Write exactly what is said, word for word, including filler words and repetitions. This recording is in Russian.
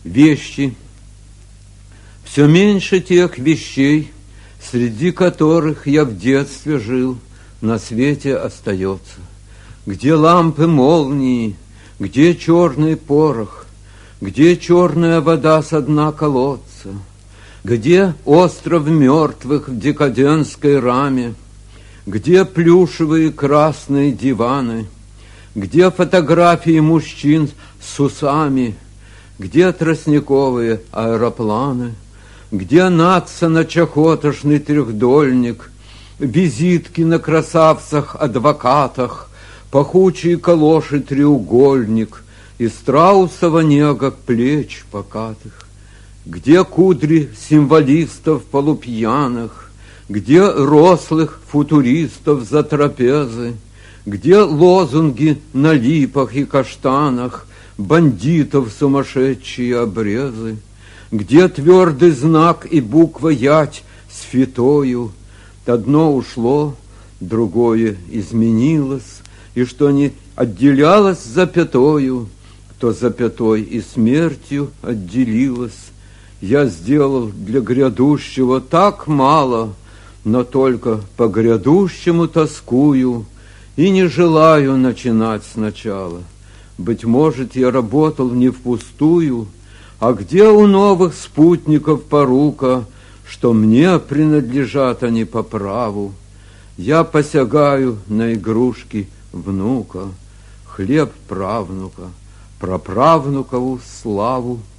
Вещи. Все меньше тех вещей, среди которых я в детстве жил, на свете остается. Где лампы молнии, где черный порох, где черная вода со дна колодца, где остров мертвых в декадентской раме, где плюшевые красные диваны, где фотографии мужчин с усами, где тростниковые аэропланы, где надсоно-чахотошный трехдольник, визитки на красавцах-адвокатах, пахучие калоши треугольник и страусова нега плеч покатых, где кудри символистов полупьяных, где рослых футуристов за трапезы, где лозунги на липах и каштанах, бандитов сумасшедшие обрезы, где твердый знак и буква ять с фитою. Одно ушло, другое изменилось, и что не отделялось запятою, то запятой и смертью отделилось. Я сделал для грядущего так мало, но только по грядущему тоскую и не желаю начинать сначала. Быть может, я работал не впустую, а где у новых спутников порука, что мне принадлежат они по праву? Я посягаю на игрушки внука, хлеб правнука, праправнукову славу.